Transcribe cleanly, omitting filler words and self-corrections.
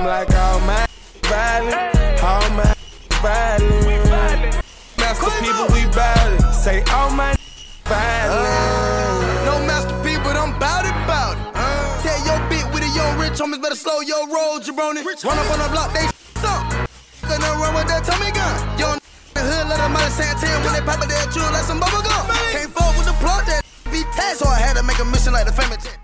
I'm like all my violent, all my violent. Master people, we violent. Say all my violent. No master people, I'm bout it. Tell your bitch with it, yo rich homies better slow your roll, jabroni. Run up on the block, they up. Gonna run with that Tommy gun. Yo the hood, let them out of Santan when they pop it, they'll chew like some bubble gum. Can't fall with the plug, that be taxed, so I had to make a mission like the famous jet.